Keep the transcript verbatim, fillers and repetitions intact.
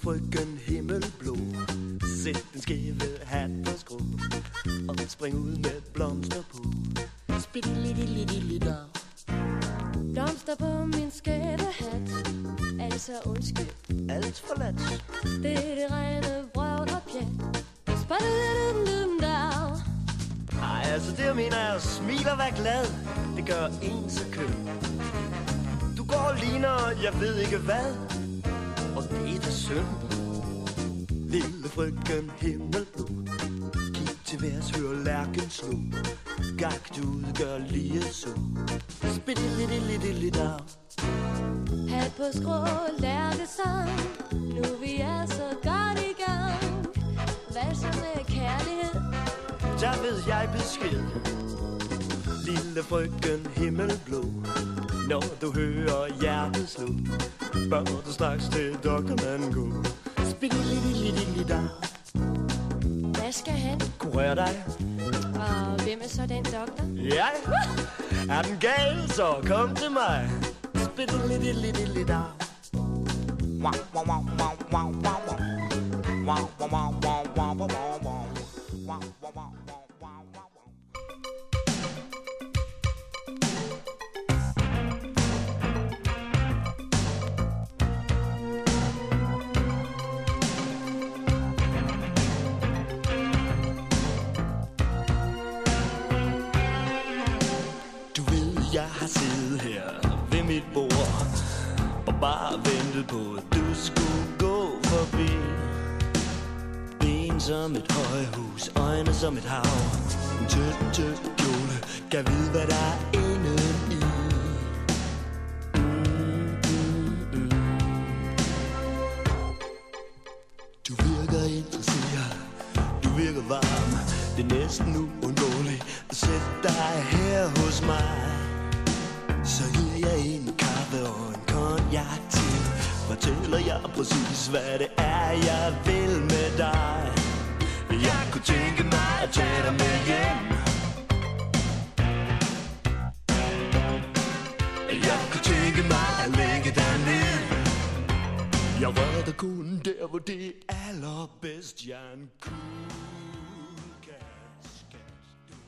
frøken himmelblå, sæt den skæve hat på skrå og spring ud med blomster på. Spiddeliddeliddelidder. Blomster på min skæve hat. Altså undskyld, Alt forladt. det er det rene vrøvl og pjat. Spiddeliddeliddelidder. Ej, altså det jeg mener er, smil og vær glad. Det gør en så køn. Du går og ligner, jeg ved ikke hvad, og det er da synd. Lille frøken himmelblå, kig til værs, hør lærken slå. Gagt ud, gør lige så. Spiddeliddeliddelidder. Hat på skrå, lærkesang. Nu vi er så godt i gang. Hvad så med kærlighed? Der ved jeg besked. Lille frøken himmelblå, når du hører hjertet slå, bør du straks til doktormanden gå. Spiddeliddeliddelidder. Hvad skal han? Kurer dig. Og hvem er så den doktor? Jeg er den gal, så kom til mig. Spiddeliddeliddelidder. Wow, wow, wow, wow, wow, wow. Wow, wow, wow, wow, wow, wow, wow. Wow, wow, wow, wow, wow, wow. Du ved, jeg har siddet her ved mit bord og bare ventet på, at du skulle gå forbi. Ben som et højhus, øjne som et hav, en tynd, tynd kjole, kan vide, hvad der er inde i. Mm, mm, mm. Du virker interesseret, du virker varm, det er næsten uundgåeligt at sætte dig her hos mig. Så giver jeg en kaffe og en cognac til, fortæller jeg præcis, hvad det er, jeg vil med dig. Jeg kunne tænke mig at tage dig med hjem. Jeg kunne tænke mig at lægge dig ned. Jeg rører dig kun der, hvor det er allerbedst, jeg kunne.